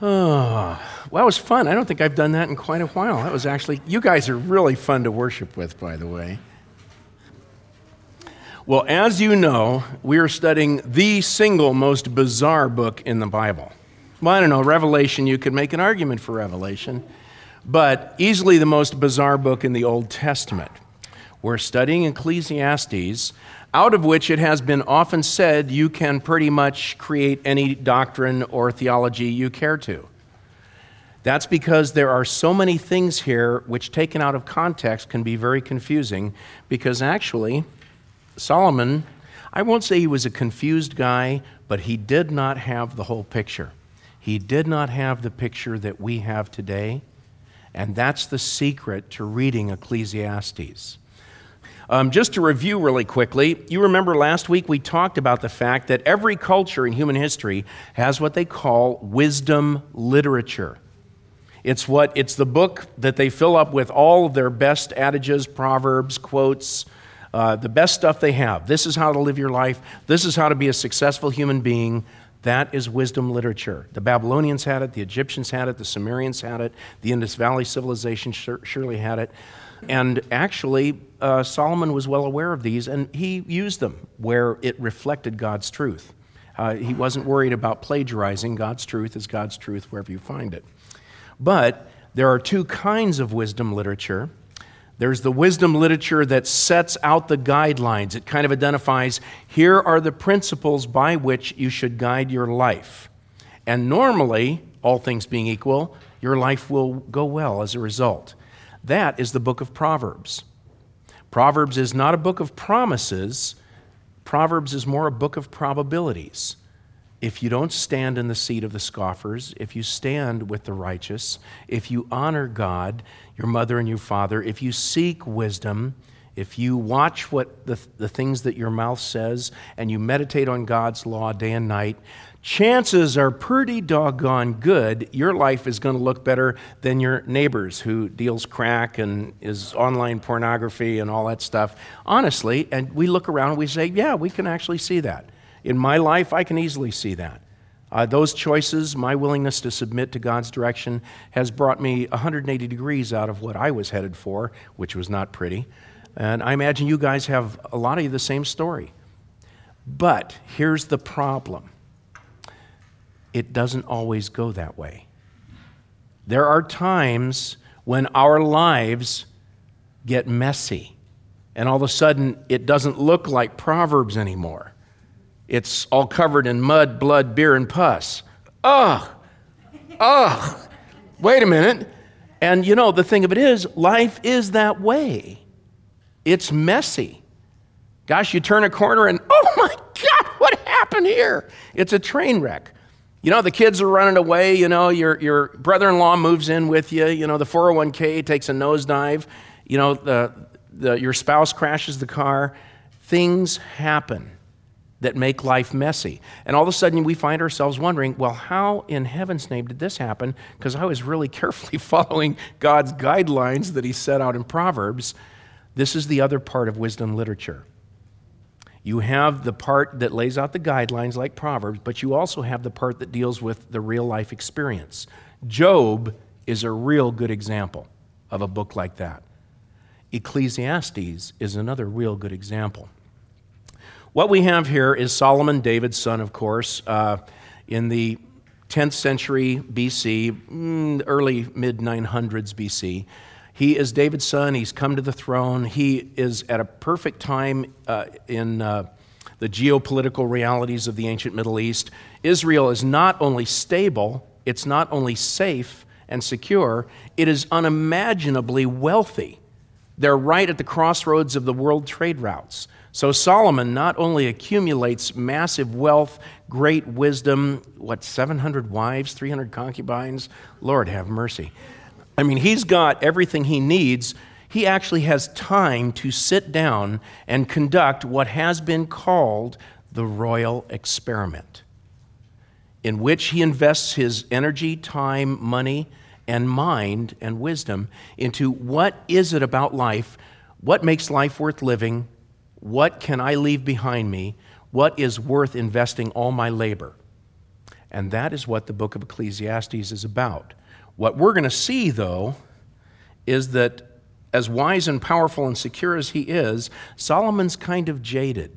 Oh, well, it was fun. I don't think I've done that in quite a while. That was actually, you guys are really fun to worship with, by the way. Well, as you know, we are studying the single most bizarre book in the Bible. Well, I don't know, Revelation, you could make an argument for Revelation, but easily the most bizarre book in the Old Testament. We're studying Ecclesiastes, out of which it has been often said you can pretty much create any doctrine or theology you care to. That's because there are so many things here which, taken out of context, can be very confusing, because actually, Solomon, I won't say he was a confused guy, but he did not have the whole picture. He did not have the picture that we have today, and that's the secret to reading Ecclesiastes. Just to review really quickly, you remember last week we talked about the fact that every culture in human history has what they call wisdom literature. It's the book that they fill up with all of their best adages, proverbs, quotes, the best stuff they have. This is how to live your life. This is how to be a successful human being. That is wisdom literature. The Babylonians had it, the Egyptians had it, the Sumerians had it, the Indus Valley civilization surely had it. And actually, Solomon was well aware of these, and he used them where it reflected God's truth. He wasn't worried about plagiarizing. God's truth is God's truth wherever you find it. But there are two kinds of wisdom literature. There's the wisdom literature that sets out the guidelines. It kind of identifies, here are the principles by which you should guide your life. And normally, all things being equal, your life will go well as a result. That is the book of Proverbs. Proverbs is not a book of promises. Proverbs is more a book of probabilities. If you don't stand in the seat of the scoffers, if you stand with the righteous, if you honor God, your mother and your father, if you seek wisdom, if you watch what the things that your mouth says and you meditate on God's law day and night, chances are pretty doggone good your life is going to look better than your neighbor's who deals crack and is online pornography and all that stuff. Honestly, and we look around and we say, yeah, we can actually see that. In my life, I can easily see that. Those choices, my willingness to submit to God's direction, has brought me 180 degrees out of what I was headed for, which was not pretty. And I imagine you guys have a lot of you the same story. But here's the problem. It doesn't always go that way. There are times when our lives get messy, and all of a sudden it doesn't look like Proverbs anymore. It's all covered in mud, blood, beer, and pus. Ugh! Wait a minute. And you know, the thing of it is, life is that way. It's messy. Gosh, you turn a corner and, oh my God, what happened here? It's a train wreck. You know, the kids are running away, you know, your brother-in-law moves in with you, you know, the 401k takes a nosedive, you know, your spouse crashes the car. Things happen that make life messy. And all of a sudden we find ourselves wondering, well, how in heaven's name did this happen? Because I was really carefully following God's guidelines that he set out in Proverbs. This is the other part of wisdom literature. You have the part that lays out the guidelines like Proverbs, but you also have the part that deals with the real life experience. Job is a real good example of a book like that. Ecclesiastes is another real good example. What we have here is Solomon, David's son, of course, in the 10th century BC, early mid-900s BC. He is David's son. He's come to the throne. He is at a perfect time in the geopolitical realities of the ancient Middle East. Israel is not only stable, it's not only safe and secure, it is unimaginably wealthy. They're right at the crossroads of the world trade routes. So Solomon not only accumulates massive wealth, great wisdom, 700 wives, 300 concubines? Lord have mercy. I mean, he's got everything he needs. He actually has time to sit down and conduct what has been called the royal experiment, in which he invests his energy, time, money, and mind and wisdom into what is it about life, what makes life worth living, what can I leave behind me, what is worth investing all my labor. And that is what the book of Ecclesiastes is about. What we're going to see, though, is that as wise and powerful and secure as he is, Solomon's kind of jaded.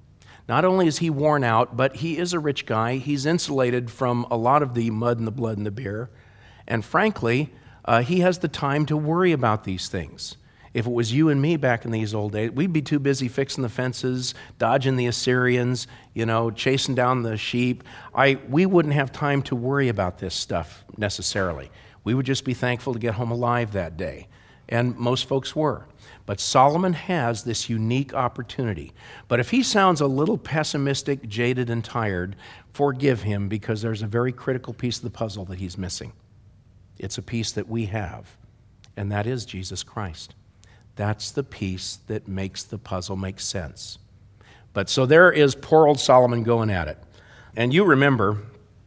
Not only is he worn out, but he is a rich guy. He's insulated from a lot of the mud and the blood and the beer. And frankly, he has the time to worry about these things. If it was you and me back in these old days, we'd be too busy fixing the fences, dodging the Assyrians, chasing down the sheep. We wouldn't have time to worry about this stuff necessarily. We would just be thankful to get home alive that day. And most folks were. But Solomon has this unique opportunity. But if he sounds a little pessimistic, jaded, and tired, forgive him, because there's a very critical piece of the puzzle that he's missing. It's a piece that we have, and that is Jesus Christ. That's the piece that makes the puzzle make sense. But so there is poor old Solomon going at it. And you remember,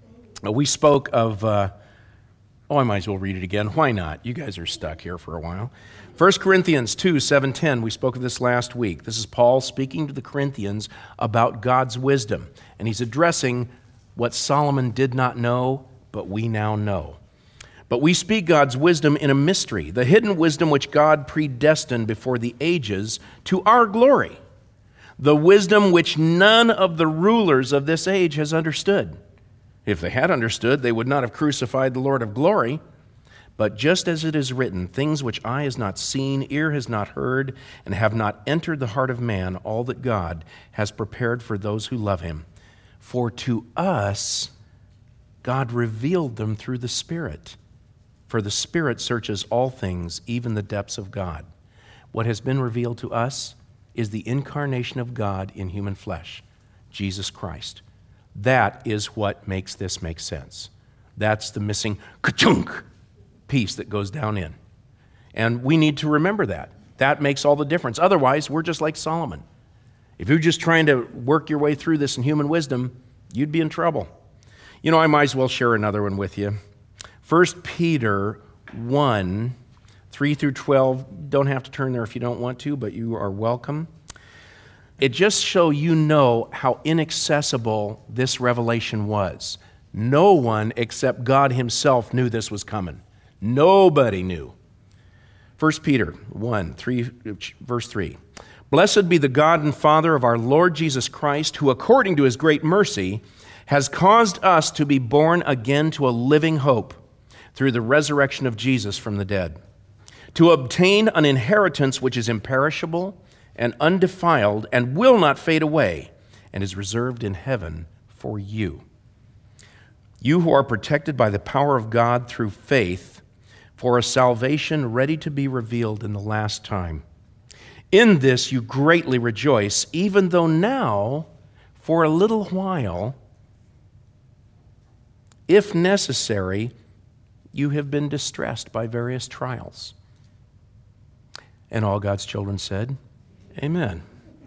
we spoke of, I might as well read it again. Why not? You guys are stuck here for a while. 1 Corinthians 2, 7-10, we spoke of this last week. This is Paul speaking to the Corinthians about God's wisdom. And he's addressing what Solomon did not know, but we now know. But we speak God's wisdom in a mystery, the hidden wisdom which God predestined before the ages to our glory, the wisdom which none of the rulers of this age has understood. If they had understood, they would not have crucified the Lord of glory. But just as it is written, things which eye has not seen, ear has not heard, and have not entered the heart of man, all that God has prepared for those who love him. For to us, God revealed them through the Spirit. For the Spirit searches all things, even the depths of God. What has been revealed to us is the incarnation of God in human flesh, Jesus Christ. That is what makes this make sense. That's the missing ka-chunk piece that goes down in. And we need to remember that. That makes all the difference. Otherwise, we're just like Solomon. If you're just trying to work your way through this in human wisdom, you'd be in trouble. I might as well share another one with you. 1 Peter 1, 3 through 12. Don't have to turn there if you don't want to, but you are welcome. It just shows how inaccessible this revelation was. No one except God himself knew this was coming. Nobody knew. 1 Peter 1, 3, verse 3. Blessed be the God and Father of our Lord Jesus Christ, who according to his great mercy has caused us to be born again to a living hope through the resurrection of Jesus from the dead, to obtain an inheritance which is imperishable and undefiled and will not fade away, and is reserved in heaven for you. You who are protected by the power of God through faith for a salvation ready to be revealed in the last time. In this you greatly rejoice, even though now, for a little while, if necessary, you have been distressed by various trials. And all God's children said, Amen.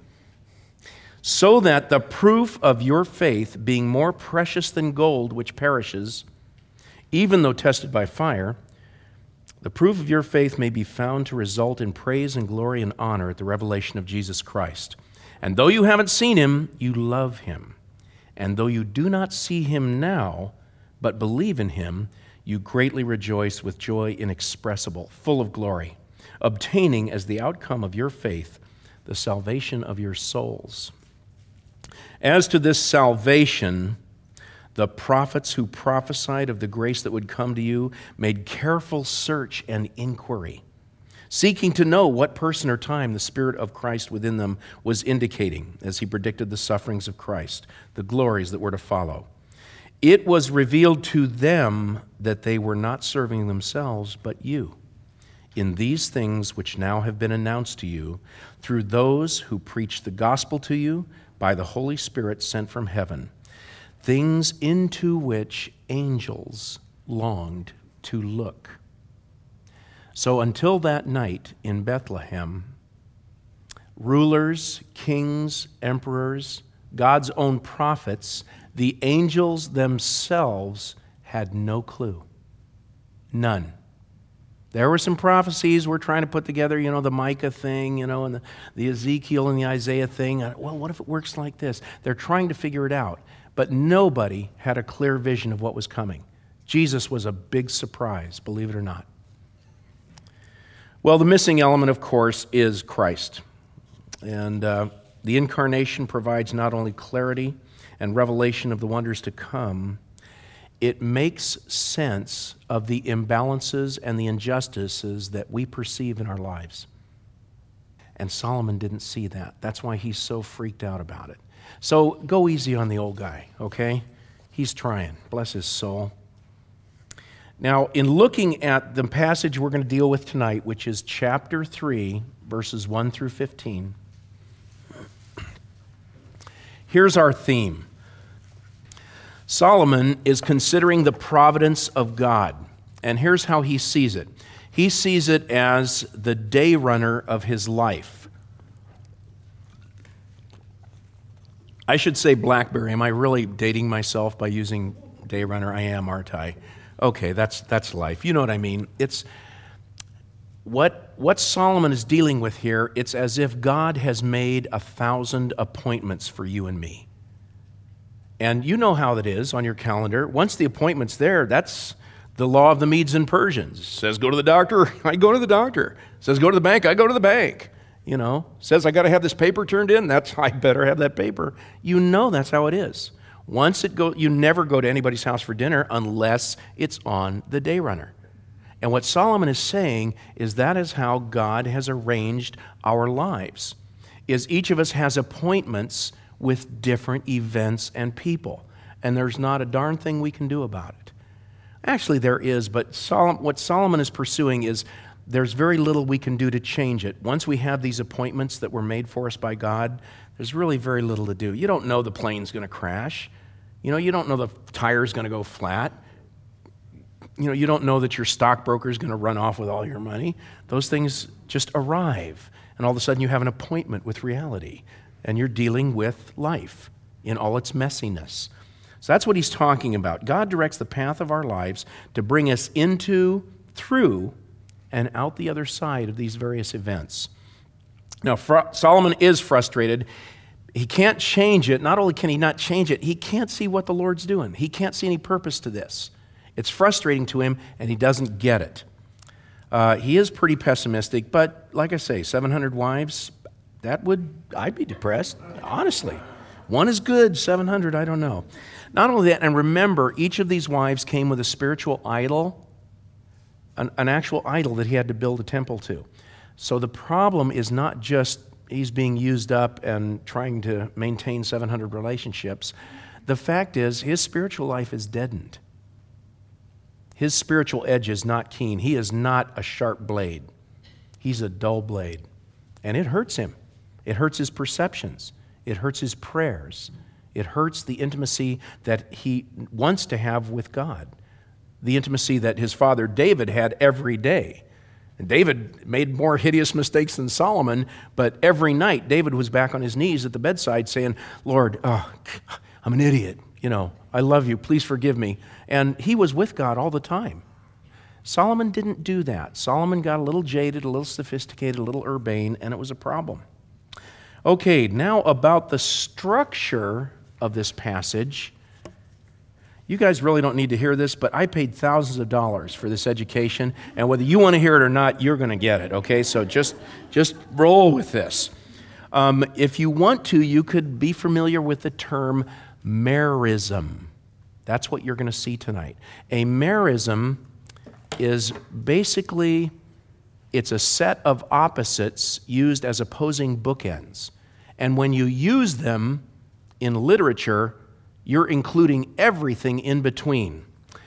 So that the proof of your faith, being more precious than gold which perishes, even though tested by fire, the proof of your faith may be found to result in praise and glory and honor at the revelation of Jesus Christ. And though you haven't seen him, you love him. And though you do not see him now, but believe in him, you greatly rejoice with joy inexpressible, full of glory, obtaining as the outcome of your faith the salvation of your souls. As to this salvation, the prophets who prophesied of the grace that would come to you made careful search and inquiry, seeking to know what person or time the Spirit of Christ within them was indicating as he predicted the sufferings of Christ, the glories that were to follow. It was revealed to them that they were not serving themselves, but you, in these things which now have been announced to you through those who preach the gospel to you by the Holy Spirit sent from heaven, things into which angels longed to look. So until that night in Bethlehem, rulers, kings, emperors, God's own prophets, the angels themselves had no clue. None. There were some prophecies we're trying to put together, the Micah thing, and the Ezekiel and the Isaiah thing. Well, what if it works like this? They're trying to figure it out. but nobody had a clear vision of what was coming. Jesus was a big surprise, believe it or not. Well, the missing element, of course, is Christ. And the incarnation provides not only clarity and revelation of the wonders to come, it makes sense of the imbalances and the injustices that we perceive in our lives. And Solomon didn't see that. That's why he's so freaked out about it. So go easy on the old guy, okay? He's trying. Bless his soul. Now, in looking at the passage we're going to deal with tonight, which is chapter 3, verses 1 through 15, here's our theme. Solomon is considering the providence of God, and here's how he sees it. He sees it as the day runner of his life. I should say BlackBerry. Am I really dating myself by using day runner? I am, aren't I? Okay, that's life. You know what I mean. It's what Solomon is dealing with here. It's as if God has made 1,000 appointments for you and me. And you know how that is on your calendar. Once the appointment's there, that's the law of the Medes and Persians. It says go to the doctor, I go to the doctor. It says go to the bank, I go to the bank. You know, it says I got to have this paper turned in, I better have that paper. You know that's how it is. Once you never go to anybody's house for dinner unless it's on the day runner. And what Solomon is saying is that is how God has arranged our lives. Is each of us has appointments with different events and people. And there's not a darn thing we can do about it. Actually, there is, but what Solomon is pursuing is there's very little we can do to change it. Once we have these appointments that were made for us by God, there's really very little to do. You don't know the plane's going to crash. You know, you don't know the tire's going to go flat. You know, you don't know that your stockbroker's going to run off with all your money. Those things just arrive, and all of a sudden you have an appointment with reality, and you're dealing with life in all its messiness. So that's what he's talking about. God directs the path of our lives to bring us into, through, and out the other side of these various events. Now, Solomon is frustrated. He can't change it. Not only can he not change it, he can't see what the Lord's doing. He can't see any purpose to this. It's frustrating to him, and he doesn't get it. He is pretty pessimistic, but like I say, 700 wives, I'd be depressed, honestly. One is good, 700, I don't know. Not only that, and remember, each of these wives came with a spiritual idol, an actual idol that he had to build a temple to. So the problem is not just he's being used up and trying to maintain 700 relationships. The fact is, his spiritual life is deadened. His spiritual edge is not keen. He is not a sharp blade. He's a dull blade. And it hurts him. It hurts his perceptions. It hurts his prayers. It hurts the intimacy that he wants to have with God, the intimacy that his father David had every day. And David made more hideous mistakes than Solomon, but every night David was back on his knees at the bedside saying, Lord, I'm an idiot. You know, I love you. Please forgive me. And he was with God all the time. Solomon didn't do that. Solomon got a little jaded, a little sophisticated, a little urbane, and it was a problem. Okay, now about the structure of this passage. You guys really don't need to hear this, but I paid thousands of dollars for this education, and whether you want to hear it or not, you're going to get it, okay? So just roll with this. If you want to, you could be familiar with the term merism. That's what you're going to see tonight. A merism is basically, it's a set of opposites used as opposing bookends. And when you use them in literature, you're including everything in between.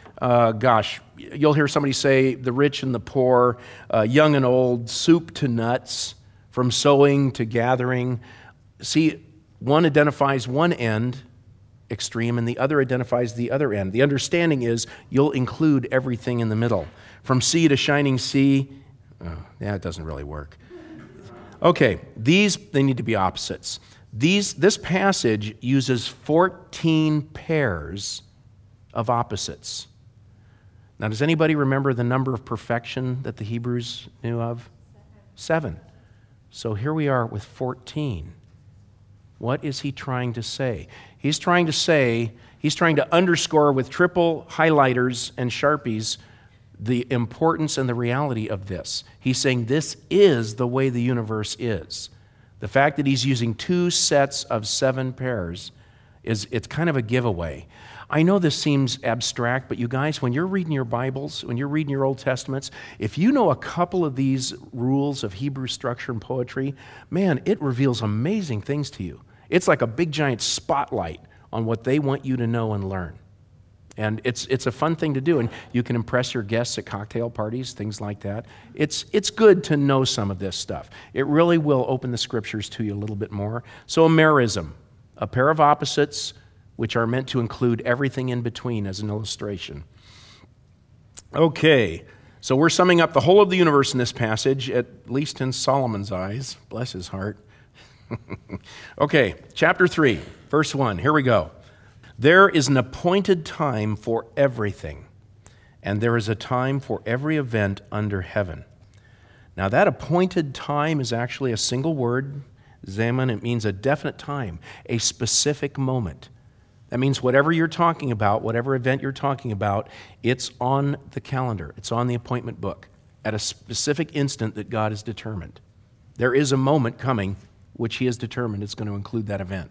You'll hear somebody say the rich and the poor, young and old, soup to nuts, from sowing to gathering. See, one identifies one end extreme and the other identifies the other end. The understanding is you'll include everything in the middle. From sea to shining sea, it doesn't really work. Okay, they need to be opposites. This passage uses 14 pairs of opposites. Now, does anybody remember the number of perfection that the Hebrews knew of? 7. So here we are with 14. What is he trying to say? He's trying to underscore with triple highlighters and Sharpies the importance and the reality of this. He's saying this is the way the universe is. The fact that he's using 2 sets of 7 pairs it's kind of a giveaway. I know this seems abstract, but you guys, when you're reading your Bibles, when you're reading your Old Testaments, if you know a couple of these rules of Hebrew structure and poetry, man, it reveals amazing things to you. It's like a big giant spotlight on what they want you to know and learn. And it's a fun thing to do, and you can impress your guests at cocktail parties, things like that. It's good to know some of this stuff. It really will open the Scriptures to you a little bit more. So a merism, a pair of opposites which are meant to include everything in between as an illustration. Okay, so we're summing up the whole of the universe in this passage, at least in Solomon's eyes. Bless his heart. Okay, chapter 3, verse 1. Here we go. There is an appointed time for everything, and there is a time for every event under heaven. Now that appointed time is actually a single word, zaman. It means a definite time, a specific moment. That means whatever you're talking about, whatever event you're talking about, it's on the calendar. It's on the appointment book at a specific instant that God has determined. There is a moment coming which he has determined is going to include that event.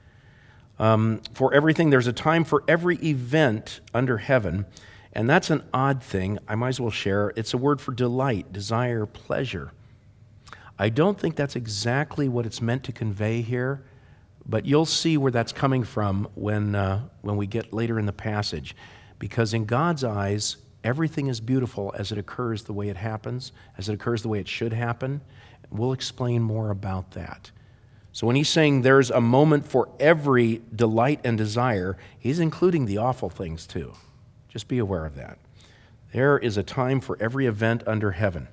For everything, there's a time for every event under heaven, and that's an odd thing. I might as well share. It's a word for delight, desire, pleasure. I don't think that's exactly what it's meant to convey here, but you'll see where that's coming from when we get later in the passage. Because in God's eyes, everything is beautiful as it occurs the way it happens, as it occurs the way it should happen. We'll explain more about that. So when he's saying there's a moment for every delight and desire, he's including the awful things too. Just be aware of that. There is a time for every event under heaven.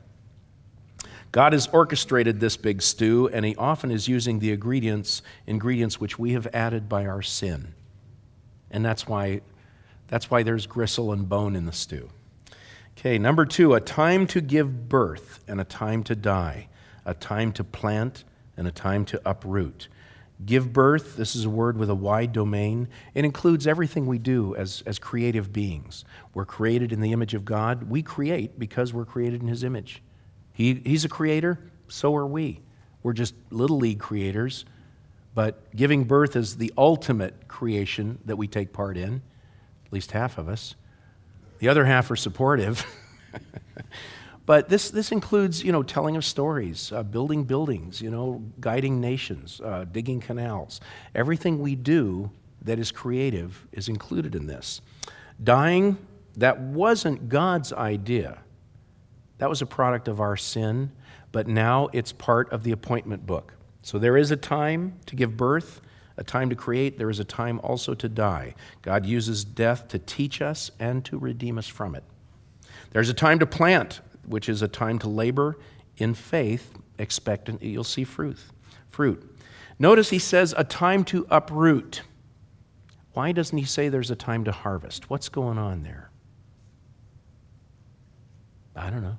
God has orchestrated this big stew, and he often is using the ingredients which we have added by our sin. And that's why there's gristle and bone in the stew. Okay, number 2, a time to give birth and a time to die, a time to plant and a time to uproot. Give birth, this is a word with a wide domain. It includes everything we do as creative beings. We're created in the image of God. We create because we're created in his image. He's a creator, so are we. We're just little league creators, but giving birth is the ultimate creation that we take part in, at least half of us. The other half are supportive. But this includes, telling of stories, building buildings, guiding nations, digging canals. Everything we do that is creative is included in this. Dying, that wasn't God's idea. That was a product of our sin, but now it's part of the appointment book. So there is a time to give birth, a time to create. There is a time also to die. God uses death to teach us and to redeem us from it. There's a time to plant, which is a time to labor in faith, expectant that you'll see fruit. Notice he says a time to uproot. Why doesn't he say there's a time to harvest? What's going on there? I don't know.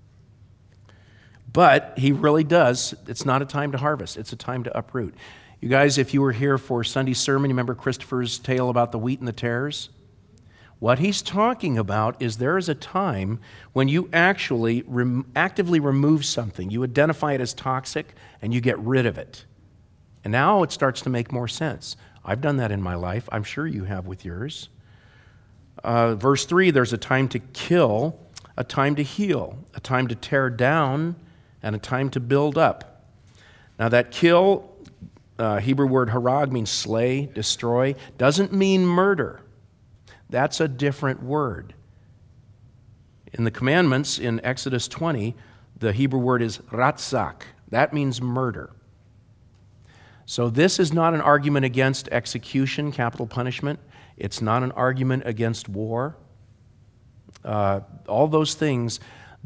But he really does. It's not a time to harvest. It's a time to uproot. You guys, if you were here for Sunday's sermon, you remember Christopher's tale about the wheat and the tares? What he's talking about is there is a time when you actually actively remove something. You identify it as toxic and you get rid of it. And now it starts to make more sense. I've done that in my life. I'm sure you have with yours. Verse 3, there's a time to kill, a time to heal, a time to tear down, and a time to build up. Now that kill, Hebrew word harag, means slay, destroy, doesn't mean murder. That's a different word. In the commandments in Exodus 20, the Hebrew word is ratzak. That means murder. So this is not an argument against execution, capital punishment. It's not an argument against war. All those things,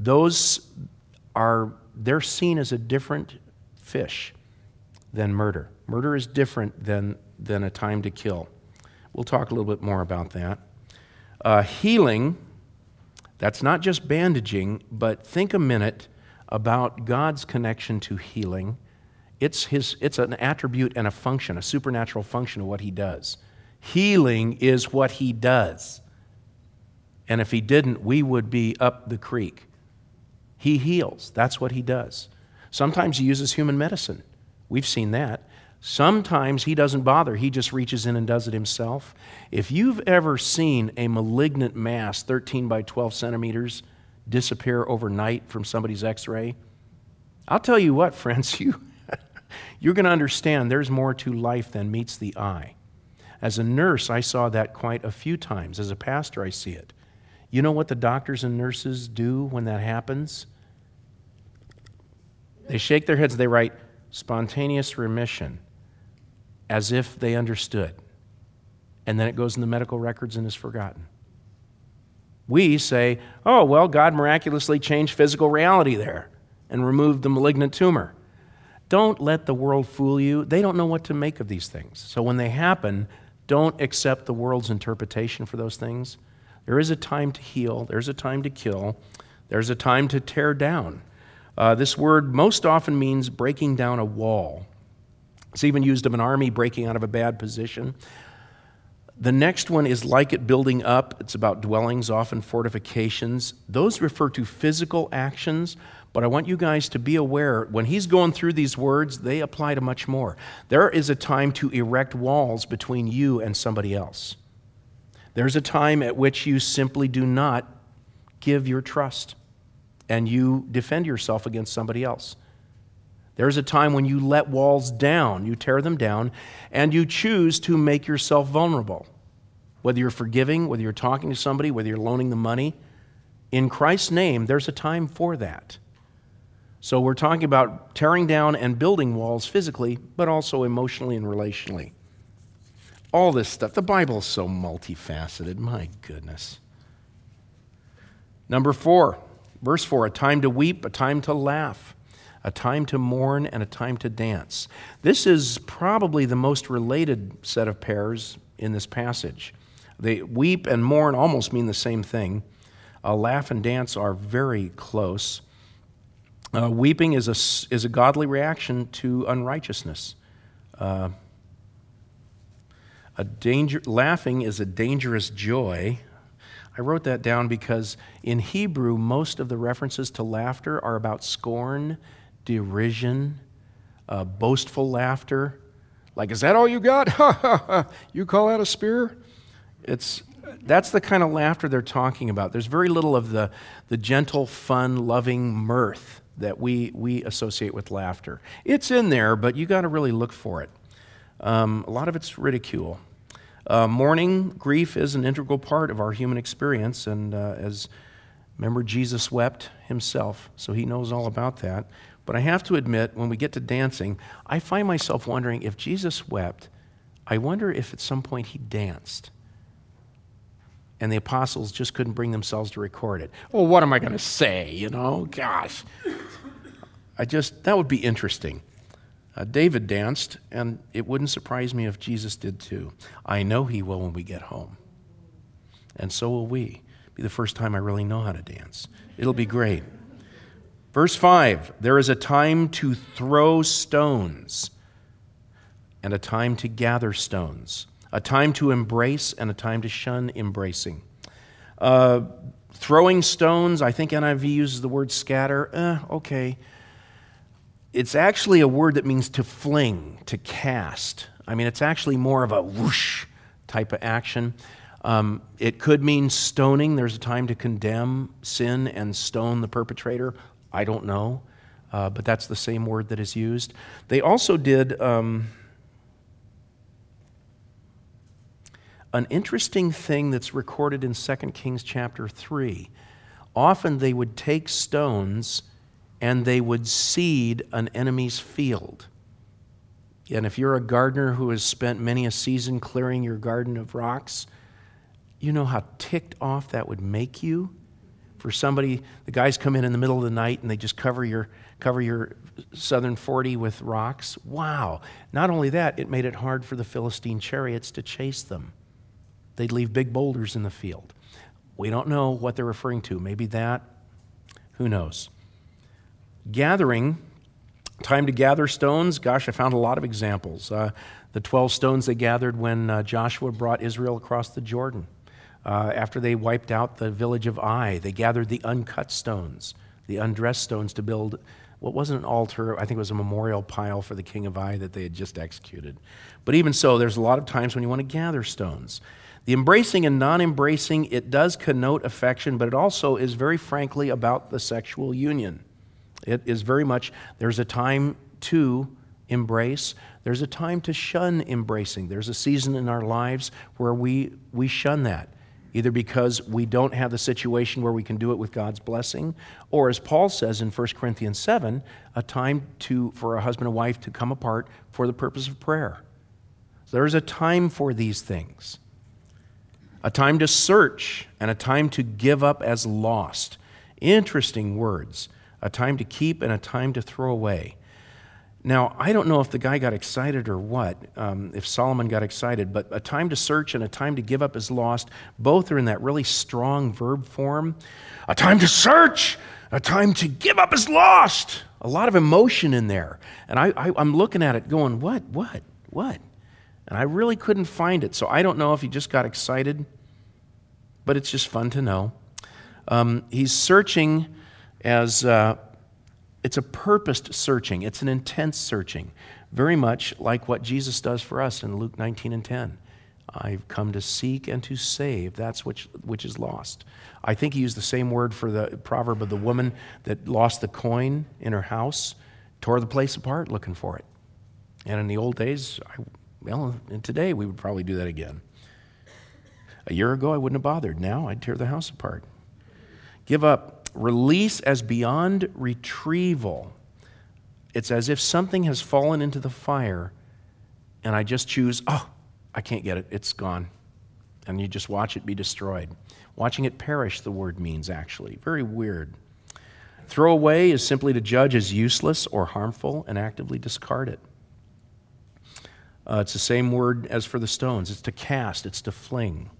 they're seen as a different fish than murder. Murder is different than a time to kill. We'll talk a little bit more about that. Healing, that's not just bandaging, but think a minute about God's connection to healing It's an attribute and a function, a supernatural function of what he does. Healing is what he does. And if he didn't, we would be up the creek. He heals. That's what he does. Sometimes he uses human medicine. We've seen that. Sometimes he doesn't bother. He just reaches in and does it himself. If you've ever seen a malignant mass, 13 by 12 centimeters, disappear overnight from somebody's x-ray, I'll tell you what, friends, you're going to understand there's more to life than meets the eye. As a nurse, I saw that quite a few times. As a pastor, I see it. You know what the doctors and nurses do when that happens? They shake their heads, they write spontaneous remission, as if they understood. And then it goes in the medical records and is forgotten. We say, oh, well, God miraculously changed physical reality there and removed the malignant tumor. Don't let the world fool you. They don't know what to make of these things. So when they happen, don't accept the world's interpretation for those things. There is a time to heal. There's a time to kill. There's a time to tear down. This word most often means breaking down a wall. It's even used of an army breaking out of a bad position. The next one is like it building up. It's about dwellings, often fortifications. Those refer to physical actions, but I want you guys to be aware, when he's going through these words, they apply to much more. There is a time to erect walls between you and somebody else. There's a time at which you simply do not give your trust and you defend yourself against somebody else. There's a time when you let walls down, you tear them down, and you choose to make yourself vulnerable. Whether you're forgiving, whether you're talking to somebody, whether you're loaning them money, in Christ's name, there's a time for that. So we're talking about tearing down and building walls physically, but also emotionally and relationally. All this stuff. The Bible is so multifaceted. My goodness. Number 4, verse 4, a time to weep, a time to laugh, a time to mourn, and a time to dance. This is probably the most related set of pairs in this passage. They weep and mourn almost mean the same thing. Laugh and dance are very close. Weeping is a godly reaction to unrighteousness. Laughing is a dangerous joy. I wrote that down because in Hebrew, most of the references to laughter are about scorn, derision, boastful laughter. Like, is that all you got? You call that a spear? That's the kind of laughter they're talking about. There's very little of the gentle, fun, loving mirth that we associate with laughter. It's in there, but you got to really look for it. A lot of it's ridicule. Mourning, grief is an integral part of our human experience, and remember, Jesus wept himself, so he knows all about that. But I have to admit, when we get to dancing, I find myself wondering, if Jesus wept, I wonder if at some point he danced. And the apostles just couldn't bring themselves to record it. Well, what am I going to say, Gosh. That would be interesting. David danced, and it wouldn't surprise me if Jesus did too. I know he will when we get home. And so will we. It'll be the first time I really know how to dance. It'll be great. Verse 5, there is a time to throw stones and a time to gather stones, a time to embrace and a time to shun embracing. Throwing stones, I think NIV uses the word scatter. Okay. It's actually a word that means to fling, to cast. I mean, it's actually more of a whoosh type of action. It could mean stoning. There's a time to condemn sin and stone the perpetrator. I don't know, but that's the same word that is used. They also did an interesting thing that's recorded in 2 Kings chapter 3. Often they would take stones and they would seed an enemy's field. And if you're a gardener who has spent many a season clearing your garden of rocks, you know how ticked off that would make you. For somebody, the guys come in the middle of the night and they just cover your southern 40 with rocks. Wow. Not only that, it made it hard for the Philistine chariots to chase them. They'd leave big boulders in the field. We don't know what they're referring to. Maybe that. Who knows? Gathering, Time to gather stones. Gosh, I found a lot of examples. The 12 stones they gathered when Joshua brought Israel across the Jordan. After they wiped out the village of Ai, they gathered the uncut stones, the undressed stones to build what wasn't an altar. I think it was a memorial pile for the king of Ai that they had just executed. But even so, there's a lot of times when you want to gather stones. The embracing and non-embracing, it does connote affection, but it also is very frankly about the sexual union. It is very much, there's a time to embrace, there's a time to shun embracing. There's a season in our lives where we shun that, either because we don't have the situation where we can do it with God's blessing, or as Paul says in 1 Corinthians 7, a time for a husband and wife to come apart for the purpose of prayer. So there's a time for these things. A time to search and a time to give up as lost. Interesting words. A time to keep and a time to throw away. Now, I don't know if the guy got excited or what, if Solomon got excited, but a time to search and a time to give up is lost. Both are in that really strong verb form. A time to search, a time to give up is lost. A lot of emotion in there. And I'm looking at it going, what? And I really couldn't find it. So I don't know if he just got excited, but it's just fun to know. He's searching as it's a purposed searching. It's an intense searching, very much like what Jesus does for us in Luke 19:10. I've come to seek and to save that's which is lost. I think he used the same word for the proverb of the woman that lost the coin in her house, tore the place apart looking for it. And in the old days, and today we would probably do that again. A year ago, I wouldn't have bothered. Now I'd tear the house apart. Give up. Release as beyond retrieval. It's as if something has fallen into the fire and I just choose, I can't get it, it's gone. And you just watch it be destroyed. Watching it perish, the word means actually. Very weird. Throw away is simply to judge as useless or harmful and actively discard it. It's the same word as for the stones. It's to cast, it's to fling.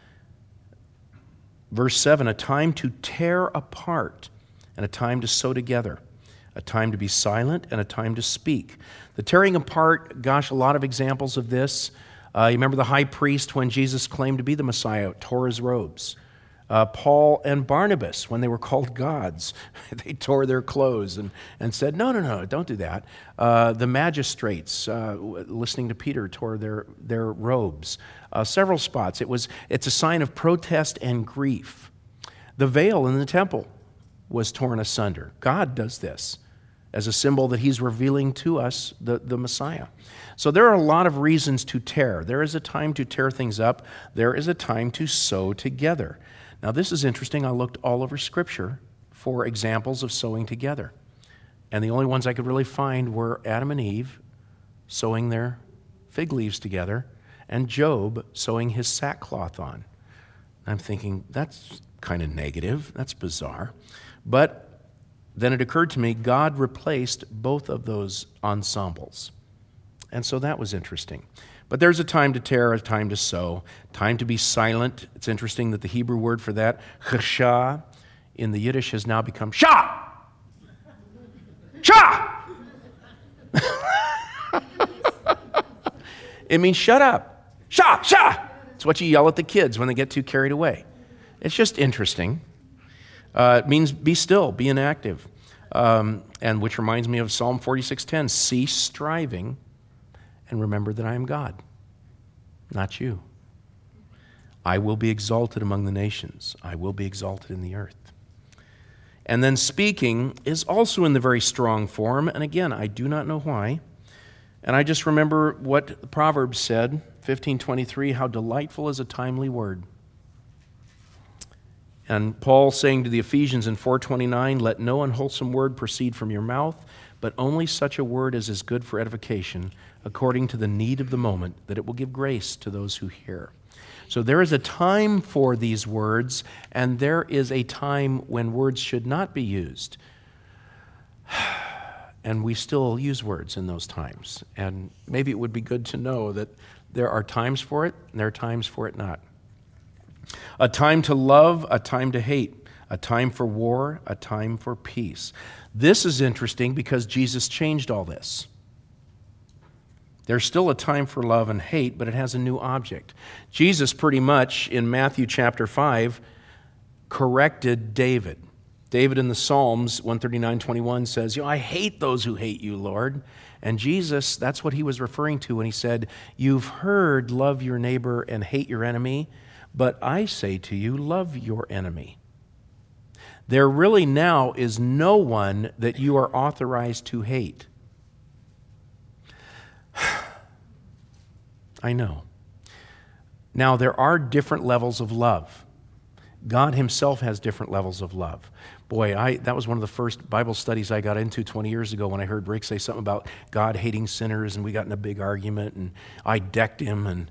Verse 7, a time to tear apart and a time to sew together, a time to be silent and a time to speak. The tearing apart, gosh, a lot of examples of this. You remember the high priest when Jesus claimed to be the Messiah, tore his robes. Paul and Barnabas, when they were called gods, they tore their clothes and said, no, don't do that. The magistrates, listening to Peter, tore their robes. Several spots. It's a sign of protest and grief. The veil in the temple was torn asunder. God does this as a symbol that he's revealing to us the Messiah. So there are a lot of reasons to tear. There is a time to tear things up. There is a time to sew together. Now, this is interesting. I looked all over Scripture for examples of sewing together. And the only ones I could really find were Adam and Eve sewing their fig leaves together and Job sewing his sackcloth on. I'm thinking, that's kind of negative. That's bizarre. But then it occurred to me, God replaced both of those ensembles. And so that was interesting. But there's a time to tear, a time to sew, time to be silent. It's interesting that the Hebrew word for that, chesha, in the Yiddish has now become sha! Sha! It means shut up. Sha! Sha! It's what you yell at the kids when they get too carried away. It's just interesting. It means be still, be inactive. And which reminds me of Psalm 46:10, cease striving and remember that I am God, not you. I will be exalted among the nations. I will be exalted in the earth. And then speaking is also in the very strong form. And again, I do not know why. And I just remember what the Proverbs said, 15:23, how delightful is a timely word. And Paul saying to the Ephesians in 4:29, let no unwholesome word proceed from your mouth, but only such a word as is good for edification, according to the need of the moment, that it will give grace to those who hear. So there is a time for these words, and there is a time when words should not be used. And we still use words in those times. And maybe it would be good to know that there are times for it, and there are times for it not. A time to love, a time to hate. A time for war, a time for peace. This is interesting because Jesus changed all this. There's still a time for love and hate, but it has a new object. Jesus pretty much, in Matthew chapter 5, corrected David. David in the Psalms, 139:21 says, I hate those who hate you, Lord. And Jesus, that's what he was referring to when he said, you've heard, love your neighbor and hate your enemy, but I say to you, love your enemy. There really now is no one that you are authorized to hate. I know. Now, there are different levels of love. God himself has different levels of love. Boy, that was one of the first Bible studies I got into 20 years ago when I heard Rick say something about God hating sinners, and we got in a big argument, and I decked him, and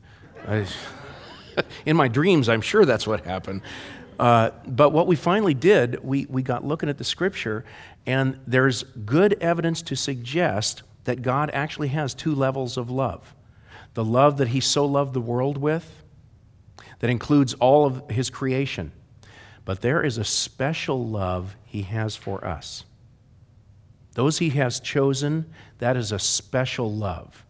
in my dreams, I'm sure that's what happened. But what we finally did, we got looking at the Scripture, and there's good evidence to suggest that God actually has two levels of love. The love that he so loved the world with, that includes all of his creation. But there is a special love he has for us. Those he has chosen, that is a special love.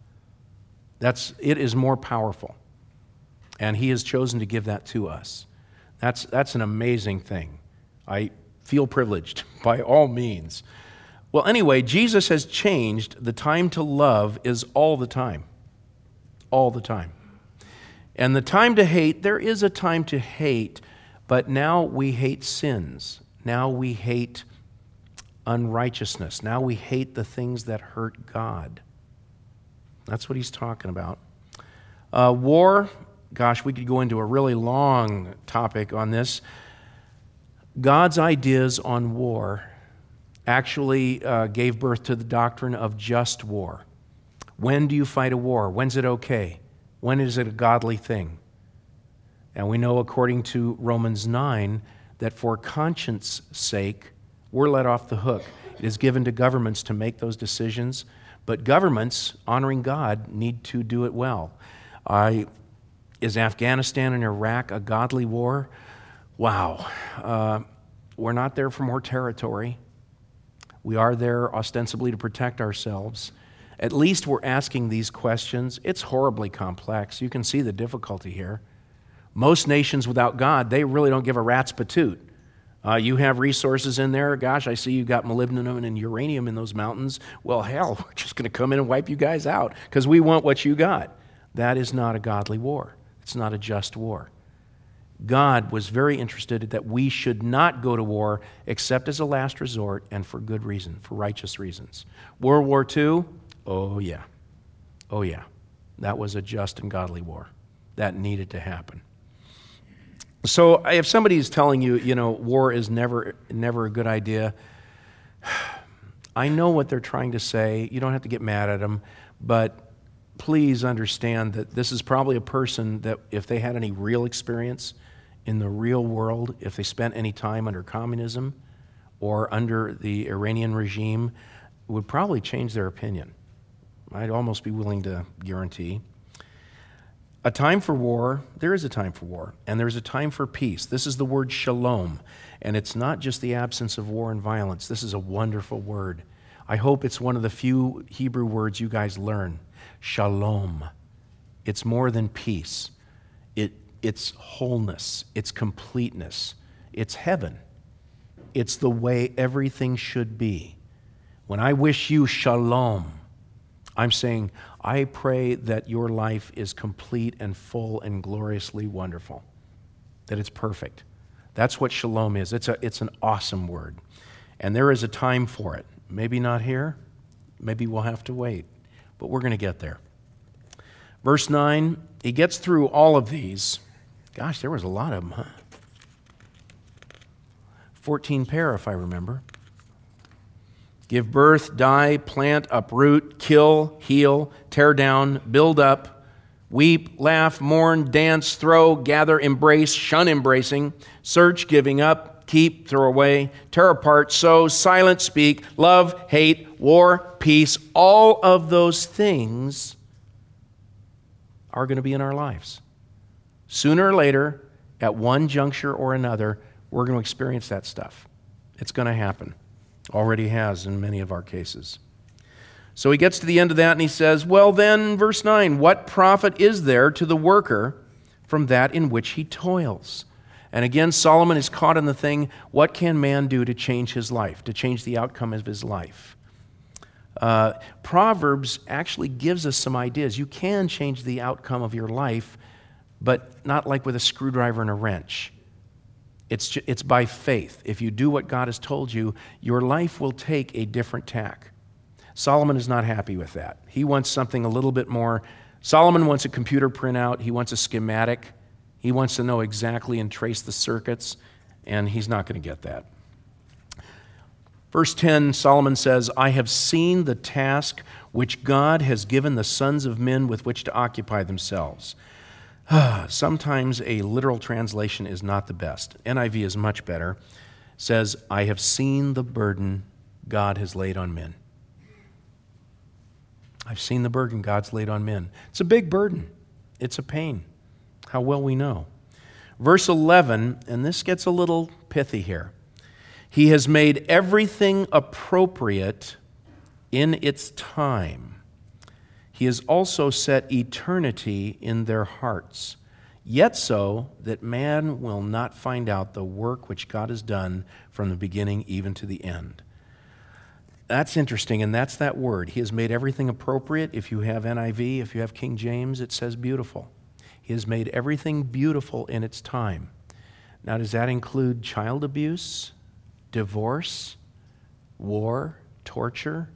It is more powerful. And he has chosen to give that to us. That's an amazing thing. I feel privileged by all means. Well, anyway, Jesus has changed. The time to love is all the time. All the time. And the time to hate, there is a time to hate, but now we hate sins. Now we hate unrighteousness. Now we hate the things that hurt God. That's what he's talking about. War, gosh, we could go into a really long topic on this. God's ideas on war actually gave birth to the doctrine of just war. When do you fight a war? When's it okay? When is it a godly thing? And we know, according to Romans 9, that for conscience sake, we're let off the hook. It is given to governments to make those decisions, but governments, honoring God, need to do it well. Is Afghanistan and Iraq a godly war? Wow. We're not there for more territory. We are there ostensibly to protect ourselves. At least we're asking these questions. It's horribly complex. You can see the difficulty here. Most nations without God, they really don't give a rat's patoot. You have resources in there. Gosh, I see you got molybdenum and uranium in those mountains. Well, hell, we're just going to come in and wipe you guys out because we want what you got. That is not a godly war. It's not a just war. God was very interested that we should not go to war except as a last resort and for good reason, for righteous reasons. World War II, oh yeah. Oh yeah. That was a just and godly war. That needed to happen. So if somebody's telling you, war is never a good idea, I know what they're trying to say. You don't have to get mad at them, but please understand that this is probably a person that if they had any real experience in the real world, if they spent any time under communism or under the Iranian regime, would probably change their opinion. I'd almost be willing to guarantee. A time for war, there is a time for war, and there's a time for peace. This is the word shalom, and it's not just the absence of war and violence. This is a wonderful word. I hope it's one of the few Hebrew words you guys learn. Shalom. It's more than peace. It's wholeness. It's completeness. It's heaven. It's the way everything should be. When I wish you shalom, I'm saying, I pray that your life is complete and full and gloriously wonderful, that it's perfect. That's what shalom is. It's an awesome word. And there is a time for it. Maybe not here. Maybe we'll have to wait. But we're going to get there. Verse 9, he gets through all of these. Gosh, there was a lot of them, huh? 14 pair, if I remember. Give birth, die, plant, uproot, kill, heal, tear down, build up, weep, laugh, mourn, dance, throw, gather, embrace, shun embracing, search, giving up, keep, throw away, tear apart, sow, silent, speak, love, hate, war, peace. All of those things are going to be in our lives. Sooner or later, at one juncture or another, we're going to experience that stuff. It's going to happen. Already has in many of our cases. So he gets to the end of that and he says, well then, verse 9, what profit is there to the worker from that in which he toils? And again, Solomon is caught in the thing, what can man do to change his life, to change the outcome of his life? Proverbs actually gives us some ideas. You can change the outcome of your life, but not like with a screwdriver and a wrench. It's by faith. If you do what God has told you, your life will take a different tack. Solomon is not happy with that. He wants something a little bit more. Solomon wants a computer printout. He wants a schematic. He wants to know exactly and trace the circuits, and he's not going to get that. Verse 10, Solomon says, I have seen the task which God has given the sons of men with which to occupy themselves. Sometimes a literal translation is not the best. NIV is much better. It says, I have seen the burden God has laid on men. I've seen the burden God's laid on men. It's a big burden. It's a pain. How well we know. Verse 11, and this gets a little pithy here. He has made everything appropriate in its time. He has also set eternity in their hearts, yet so that man will not find out the work which God has done from the beginning even to the end. That's interesting, and that's that word. He has made everything appropriate. If you have NIV, if you have King James, it says beautiful. He has made everything beautiful in its time. Now, does that include child abuse, divorce, war, torture?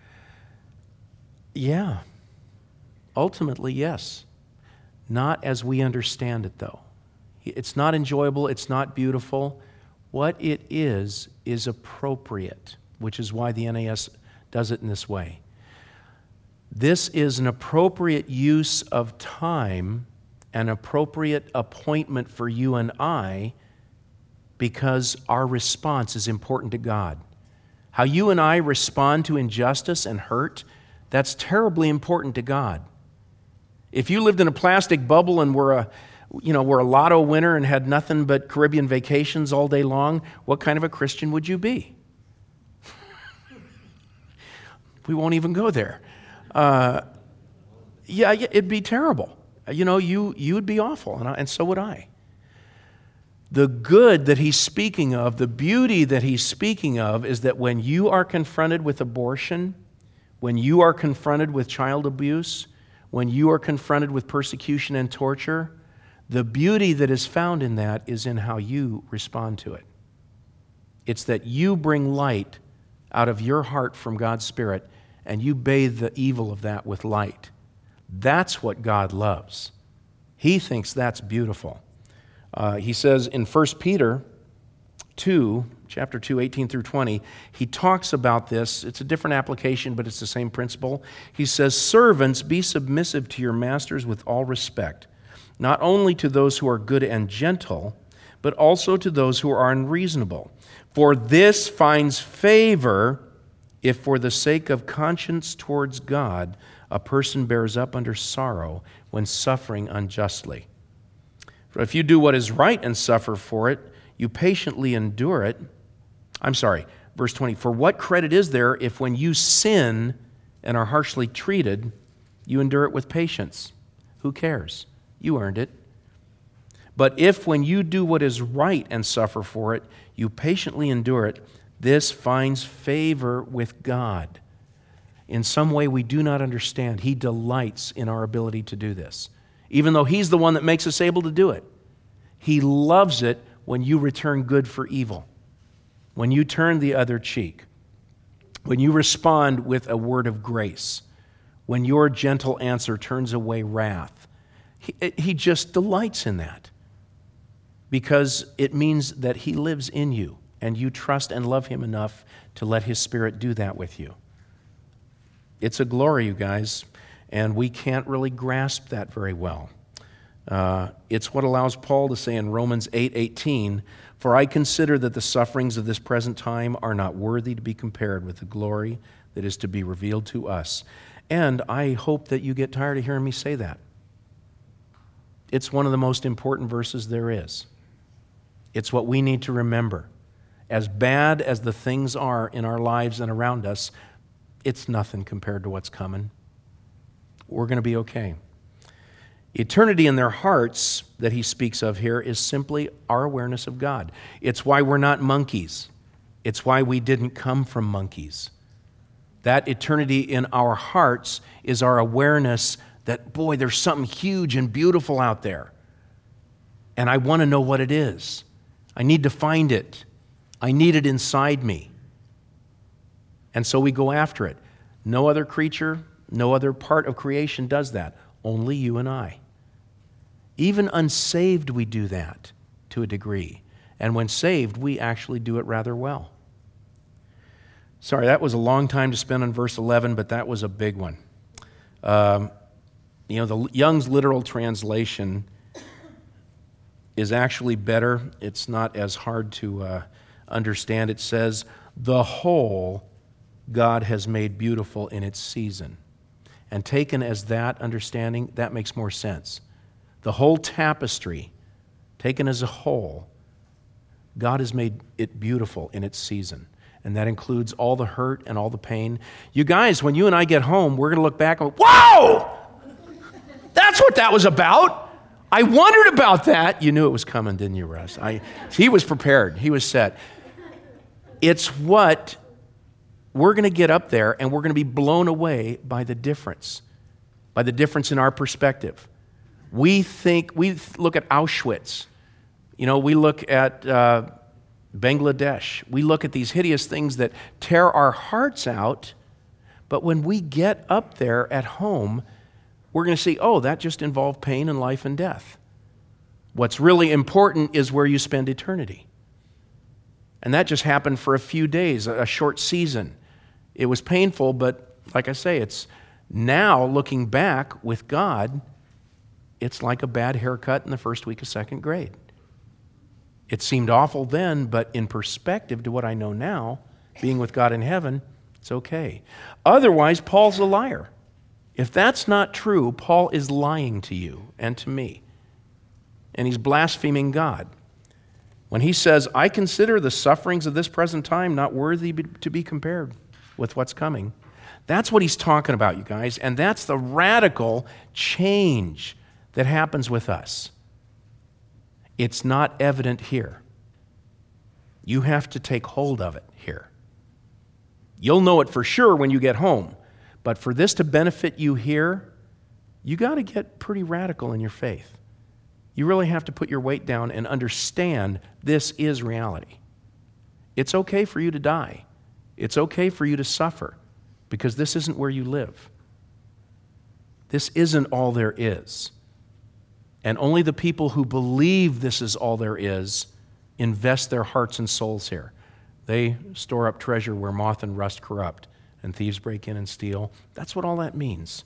Yeah. Ultimately, yes. Not as we understand it, though. It's not enjoyable. It's not beautiful. What it is appropriate, which is why the NAS does it in this way. This is an appropriate use of time, an appropriate appointment for you and I, because our response is important to God. How you and I respond to injustice and hurt, that's terribly important to God. If you lived in a plastic bubble and were a lotto winner and had nothing but Caribbean vacations all day long, what kind of a Christian would you be? We won't even go there. It'd be terrible. You would be awful, and so would I. The good that he's speaking of, the beauty that he's speaking of, is that when you are confronted with abortion, when you are confronted with child abuse, when you are confronted with persecution and torture, the beauty that is found in that is in how you respond to it. It's that you bring light out of your heart from God's Spirit, and you bathe the evil of that with light. That's what God loves. He thinks that's beautiful. He says in 1 Peter 2, chapter 2, 18 through 20, he talks about this. It's a different application, but it's the same principle. He says, servants, be submissive to your masters with all respect, not only to those who are good and gentle, but also to those who are unreasonable. For this finds favor if for the sake of conscience towards God, a person bears up under sorrow when suffering unjustly. For if you do what is right and suffer for it, you patiently endure it. Verse 20, for what credit is there if when you sin and are harshly treated, you endure it with patience? Who cares? You earned it. But if when you do what is right and suffer for it, you patiently endure it, this finds favor with God. In some way we do not understand, He delights in our ability to do this. Even though He's the one that makes us able to do it. He loves it when you return good for evil, when you turn the other cheek, when you respond with a word of grace, when your gentle answer turns away wrath. He just delights in that because it means that He lives in you and you trust and love Him enough to let His Spirit do that with you. It's a glory, you guys, and we can't really grasp that very well. It's what allows Paul to say in Romans 8:18, for I consider that the sufferings of this present time are not worthy to be compared with the glory that is to be revealed to us. And I hope that you get tired of hearing me say that. It's one of the most important verses there is. It's what we need to remember. As bad as the things are in our lives and around us, it's nothing compared to what's coming. We're going to be okay. Eternity in their hearts that he speaks of here is simply our awareness of God. It's why we're not monkeys. It's why we didn't come from monkeys. That eternity in our hearts is our awareness that, boy, there's something huge and beautiful out there. And I want to know what it is. I need to find it. I need it inside me. And so we go after it. No other creature, no other part of creation does that. Only you and I. Even unsaved, we do that to a degree. And when saved, we actually do it rather well. Sorry, that was a long time to spend on verse 11, but that was a big one. The Young's literal translation is actually better. It's not as hard to understand. It says, the whole God has made beautiful in its season. And taken as that understanding, that makes more sense. The whole tapestry, taken as a whole, God has made it beautiful in its season. And that includes all the hurt and all the pain. You guys, when you and I get home, we're going to look back and go, whoa! That's what that was about. I wondered about that. You knew it was coming, didn't you, Russ? He was prepared. He was set. It's what we're going to get up there, and we're going to be blown away by the difference in our perspective. We look at Auschwitz. We look at Bangladesh. We look at these hideous things that tear our hearts out, but when we get up there at home, we're going to see, oh, that just involved pain and life and death. What's really important is where you spend eternity. And that just happened for a few days, a short season. It was painful, but like I say, it's now looking back with God, it's like a bad haircut in the first week of second grade. It seemed awful then, but in perspective to what I know now, being with God in heaven, it's okay. Otherwise, Paul's a liar. If that's not true, Paul is lying to you and to me. And he's blaspheming God. When he says, I consider the sufferings of this present time not worthy to be compared with what's coming, that's what he's talking about, you guys. And that's the radical change that happens with us. It's not evident here. You have to take hold of it here. You'll know it for sure when you get home. But for this to benefit you here, you got to get pretty radical in your faith. You really have to put your weight down and understand this is reality. It's okay for you to die. It's okay for you to suffer because this isn't where you live. This isn't all there is. And only the people who believe this is all there is invest their hearts and souls here. They store up treasure where moth and rust corrupt and thieves break in and steal. That's what all that means.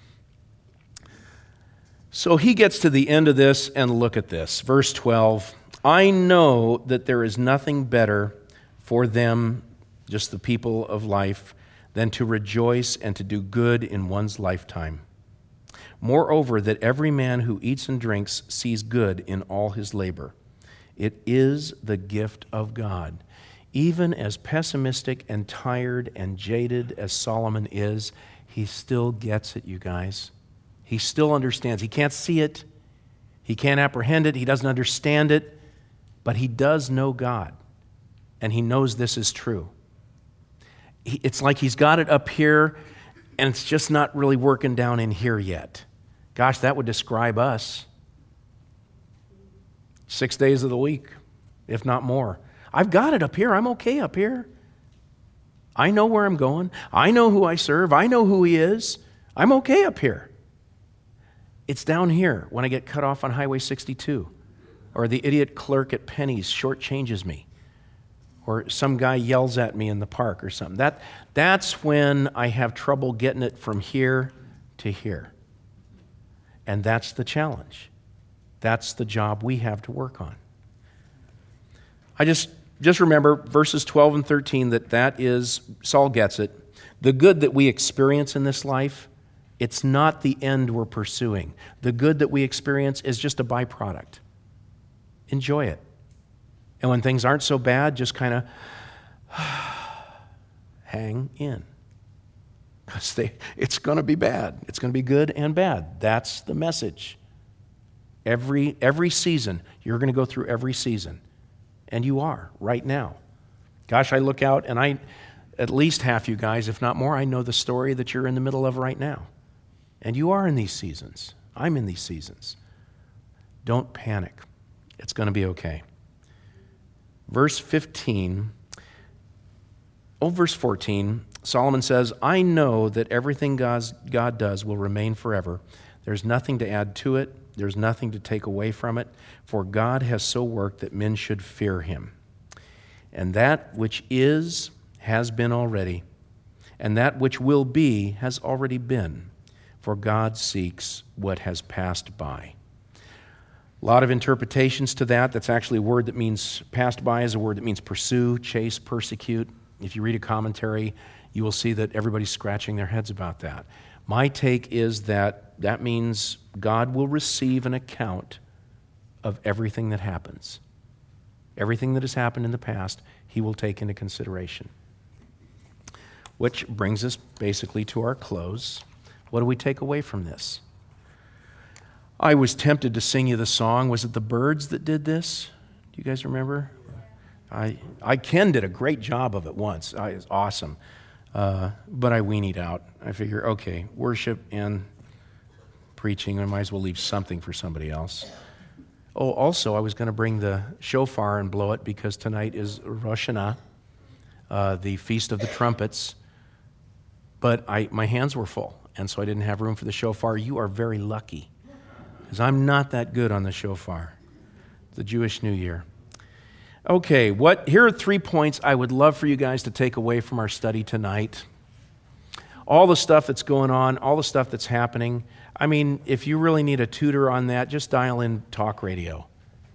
So he gets to the end of this, and look at this. Verse 12, I know that there is nothing better for them, just the people of life, than to rejoice and to do good in one's lifetime. Moreover, that every man who eats and drinks sees good in all his labor. It is the gift of God. Even as pessimistic and tired and jaded as Solomon is, he still gets it, you guys. He still understands. He can't see it. He can't apprehend it. He doesn't understand it. But he does know God. And he knows this is true. It's like he's got it up here, and it's just not really working down in here yet. Gosh, that would describe us. 6 days of the week, if not more. I've got it up here. I'm okay up here. I know where I'm going. I know who I serve. I know who he is. I'm okay up here. It's down here when I get cut off on Highway 62, or the idiot clerk at Penny's shortchanges me, or some guy yells at me in the park or something. That's when I have trouble getting it from here to here. And that's the challenge. That's the job we have to work on. I just remember verses 12 and 13 that is, Saul gets it. The good that we experience in this life, it's not the end we're pursuing. The good that we experience is just a byproduct. Enjoy it. And when things aren't so bad, just kind of hang in. Because it's going to be bad. It's going to be good and bad. That's the message. Every season, you're going to go through every season. And you are right now. Gosh, I look out and at least half you guys, if not more, I know the story that you're in the middle of right now. And you are in these seasons. I'm in these seasons. Don't panic. It's going to be okay. Verse 14, Solomon says, I know that everything God does will remain forever. There's nothing to add to it. There's nothing to take away from it. For God has so worked that men should fear him. And that which is has been already, and that which will be has already been. For God seeks what has passed by. A lot of interpretations to that. That's actually a word that means, passed by is a word that means pursue, chase, persecute. If you read a commentary, you will see that everybody's scratching their heads about that. My take is that means God will receive an account of everything that happens. Everything that has happened in the past, he will take into consideration. Which brings us basically to our close. What do we take away from this? I was tempted to sing you the song. Was it the Byrds that did this? Do you guys remember? Ken did a great job of it once. It was awesome. But I weenied out. I figure, okay, worship and preaching, I might as well leave something for somebody else. Oh, also, I was going to bring the shofar and blow it because tonight is Rosh Hashanah, the Feast of the Trumpets. But my hands were full, and so I didn't have room for the shofar. You are very lucky, because I'm not that good on the shofar. The Jewish New Year. Okay, here are 3 points I would love for you guys to take away from our study tonight. All the stuff that's going on, all the stuff that's happening. I mean, if you really need a tutor on that, just dial in talk radio.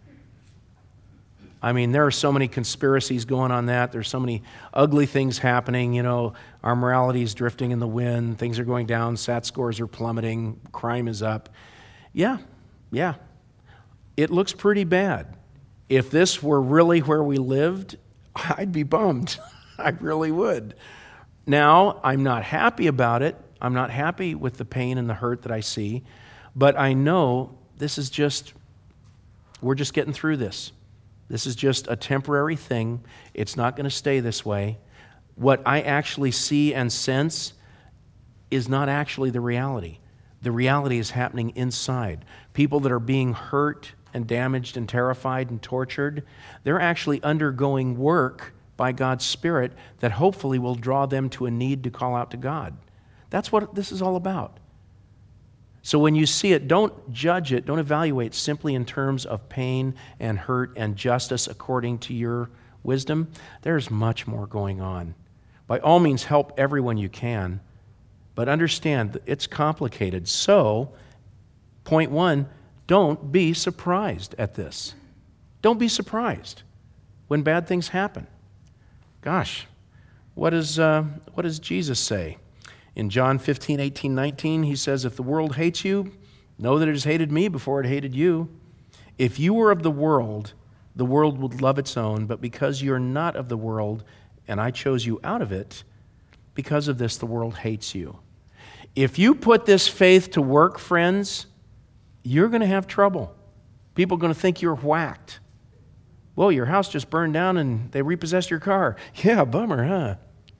I mean, there are so many conspiracies going on that. There's so many ugly things happening. You know, our morality is drifting in the wind. Things are going down. SAT scores are plummeting. Crime is up. Yeah. It looks pretty bad. If this were really where we lived, I'd be bummed. I really would. Now, I'm not happy about it. I'm not happy with the pain and the hurt that I see. But I know we're just getting through this. This is just a temporary thing. It's not going to stay this way. What I actually see and sense is not actually the reality. The reality is happening inside. People that are being hurt and damaged and terrified and tortured, they're actually undergoing work by God's Spirit that hopefully will draw them to a need to call out to God. That's what this is all about. So when you see it, don't judge it, don't evaluate simply in terms of pain and hurt and justice according to your wisdom. There's much more going on. By all means, help everyone you can, but understand that it's complicated. So, point 1, don't be surprised at this. Don't be surprised when bad things happen. Gosh, what does Jesus say? In John 15, 18, 19, he says, if the world hates you, know that it has hated me before it hated you. If you were of the world would love its own, but because you're not of the world, and I chose you out of it, because of this, the world hates you. If you put this faith to work, friends, you're going to have trouble. People are going to think you're whacked. Well, your house just burned down and they repossessed your car. Yeah, bummer, huh?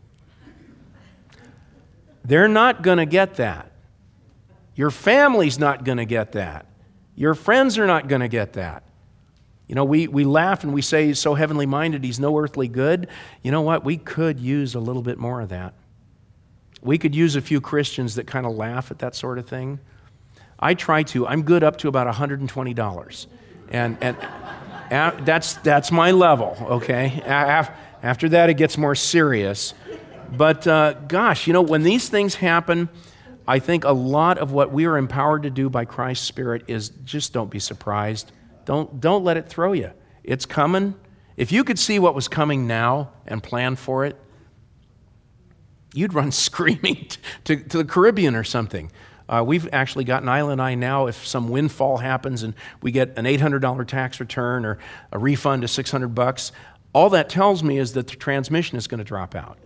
They're not going to get that. Your family's not going to get that. Your friends are not going to get that. You know, we laugh and we say he's so heavenly minded, he's no earthly good. You know what? We could use a little bit more of that. We could use a few Christians that kind of laugh at that sort of thing. I try to. I'm good up to about $120. And that's my level, okay? After that, it gets more serious. But gosh, you know, when these things happen, I think a lot of what we are empowered to do by Christ's Spirit is just don't be surprised. Don't let it throw you. It's coming. If you could see what was coming now and plan for it, you'd run screaming to the Caribbean or something. We've actually got Nyla and I now, if some windfall happens and we get an $800 tax return or a refund of $600, all that tells me is that the transmission is going to drop out.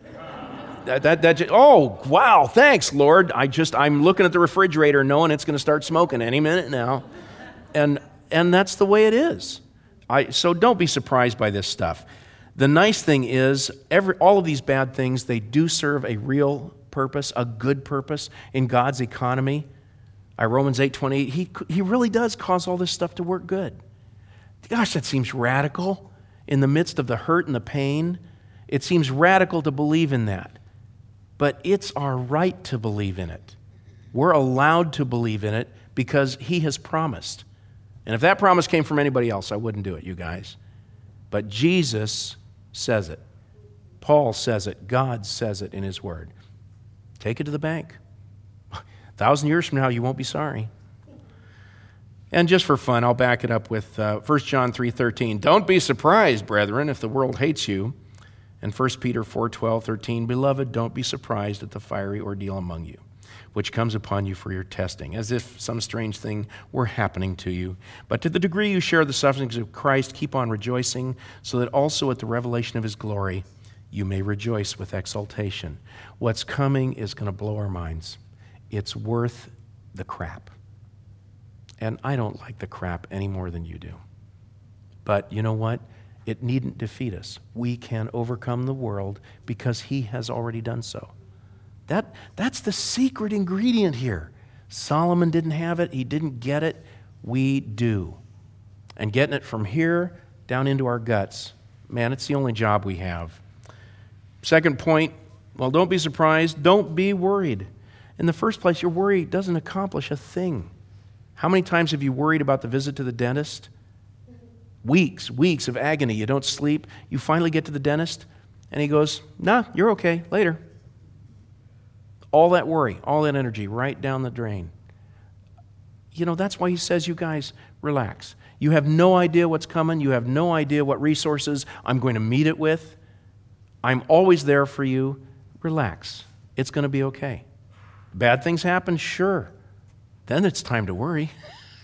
Oh, wow, thanks, Lord. I'm looking at the refrigerator knowing it's going to start smoking any minute now. And that's the way it is. So don't be surprised by this stuff. The nice thing is, all of these bad things, they do serve a real purpose, a good purpose in God's economy. Romans 8:28, he really does cause all this stuff to work good. Gosh, that seems radical in the midst of the hurt and the pain. It seems radical to believe in that. But it's our right to believe in it. We're allowed to believe in it because he has promised. And if that promise came from anybody else, I wouldn't do it, you guys. But Jesus says it. Paul says it. God says it in his word. Take it to the bank. 1,000 years from now, you won't be sorry. And just for fun, I'll back it up with 1 John 3:13. Don't be surprised, brethren, if the world hates you. And 1 Peter 4:12-13. Beloved, don't be surprised at the fiery ordeal among you, which comes upon you for your testing, as if some strange thing were happening to you. But to the degree you share the sufferings of Christ, keep on rejoicing, so that also at the revelation of his glory, you may rejoice with exultation. What's coming is going to blow our minds. It's worth the crap. And I don't like the crap any more than you do. But you know what? It needn't defeat us. We can overcome the world because he has already done so. That's the secret ingredient here. Solomon didn't have it. He didn't get it. We do. And getting it from here down into our guts, man, it's the only job we have. Second point, well, don't be surprised. Don't be worried. In the first place, your worry doesn't accomplish a thing. How many times have you worried about the visit to the dentist? Weeks of agony. You don't sleep. You finally get to the dentist, and he goes, nah, you're okay, later. All that worry, all that energy, right down the drain. You know, that's why he says, you guys, relax. You have no idea what's coming. You have no idea what resources I'm going to meet it with. I'm always there for you. Relax. It's going to be okay. Bad things happen, sure. Then it's time to worry.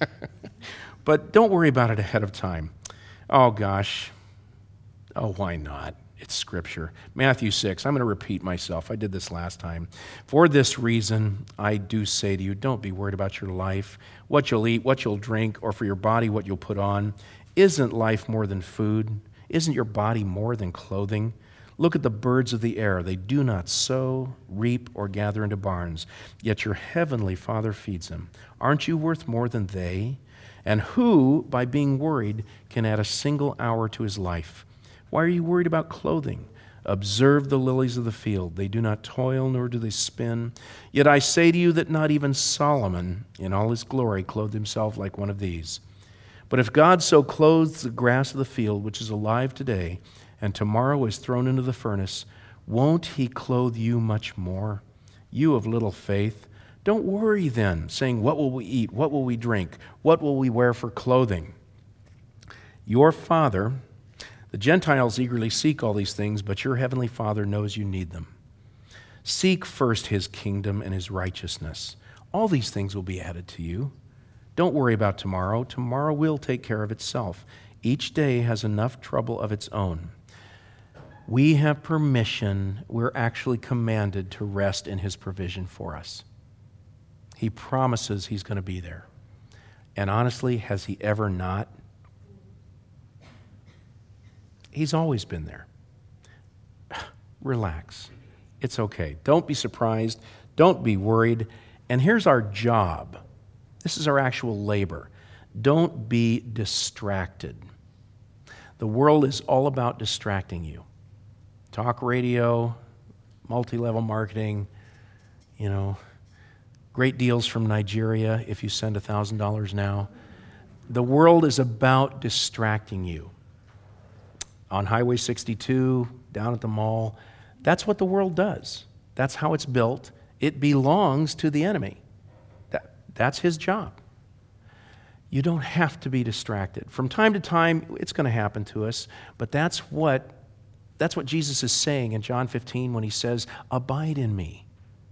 But don't worry about it ahead of time. Oh, gosh. Oh, why not? It's Scripture. Matthew 6. I'm going to repeat myself. I did this last time. For this reason, I do say to you, don't be worried about your life, what you'll eat, what you'll drink, or for your body, what you'll put on. Isn't life more than food? Isn't your body more than clothing? Look at the birds of the air. They do not sow, reap, or gather into barns, yet your heavenly Father feeds them. Aren't you worth more than they? And who, by being worried, can add a single hour to his life? Why are you worried about clothing? Observe the lilies of the field. They do not toil, nor do they spin. Yet I say to you that not even Solomon, in all his glory, clothed himself like one of these. But if God so clothes the grass of the field, which is alive today, and tomorrow is thrown into the furnace, won't he clothe you much more? You of little faith. Don't worry then, saying, what will we eat? What will we drink? What will we wear for clothing? Your Father, the Gentiles eagerly seek all these things, but your heavenly Father knows you need them. Seek first his kingdom and his righteousness. All these things will be added to you. Don't worry about tomorrow. Tomorrow will take care of itself. Each day has enough trouble of its own. We have permission, we're actually commanded to rest in his provision for us. He promises he's going to be there. And honestly, has he ever not? He's always been there. Relax. It's okay. Don't be surprised. Don't be worried. And here's our job. This is our actual labor. Don't be distracted. The world is all about distracting you. Talk radio, multi-level marketing, great deals from Nigeria if you send $1,000 now. The world is about distracting you. On Highway 62, down at the mall, that's what the world does. That's how it's built. It belongs to the enemy. That's his job. You don't have to be distracted. From time to time, it's going to happen to us, but that's what Jesus is saying in John 15 when he says, abide in me.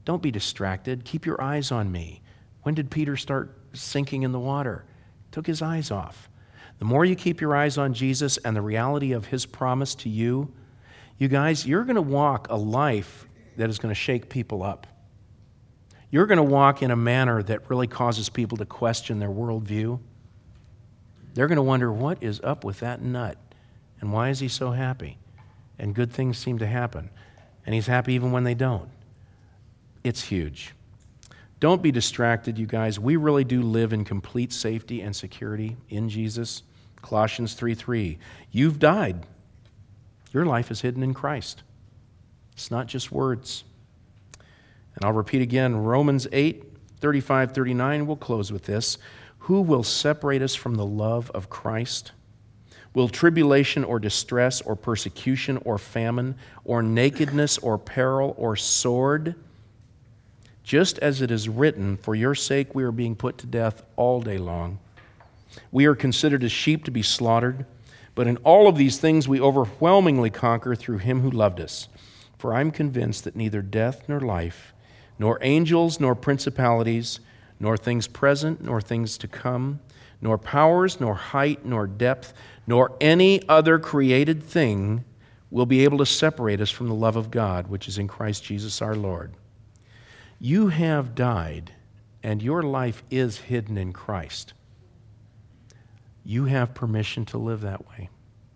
Don't be distracted. Keep your eyes on me. When did Peter start sinking in the water? Took his eyes off. The more you keep your eyes on Jesus and the reality of his promise to you, you guys, you're going to walk a life that is going to shake people up. You're going to walk in a manner that really causes people to question their worldview. They're going to wonder, what is up with that nut? And why is he so happy? And good things seem to happen. And he's happy even when they don't. It's huge. Don't be distracted, you guys. We really do live in complete safety and security in Jesus. Colossians 3:3. You've died. Your life is hidden in Christ. It's not just words. And I'll repeat again, Romans 8:35-39. We'll close with this. Who will separate us from the love of Christ? Will tribulation or distress or persecution or famine or nakedness or peril or sword? Just as it is written, for your sake we are being put to death all day long. We are considered as sheep to be slaughtered, but in all of these things we overwhelmingly conquer through him who loved us. For I'm convinced that neither death nor life, nor angels nor principalities, nor things present nor things to come, nor powers, nor height, nor depth, nor any other created thing will be able to separate us from the love of God, which is in Christ Jesus our Lord. You have died, and your life is hidden in Christ. You have permission to live that way.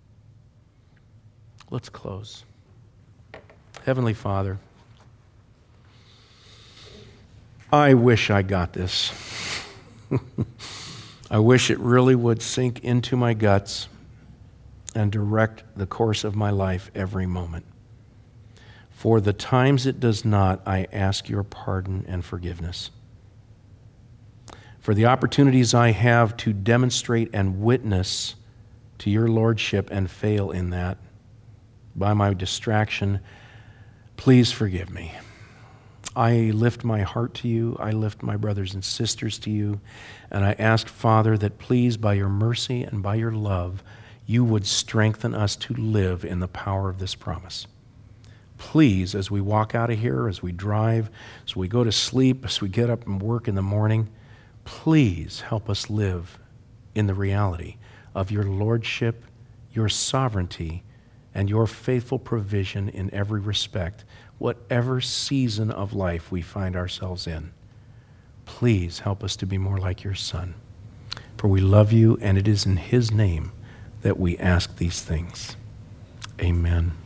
Let's close. Heavenly Father, I wish I got this. I wish it really would sink into my guts and direct the course of my life every moment. For the times it does not, I ask your pardon and forgiveness. For the opportunities I have to demonstrate and witness to your lordship and fail in that by my distraction, please forgive me. I lift my heart to you. I lift my brothers and sisters to you. And I ask, Father, that please, by your mercy and by your love, you would strengthen us to live in the power of this promise. Please, as we walk out of here, as we drive, as we go to sleep, as we get up and work in the morning, please help us live in the reality of your lordship, your sovereignty, and your faithful provision in every respect, whatever season of life we find ourselves in. Please help us to be more like your Son. For we love you, and it is in his name that we ask these things. Amen.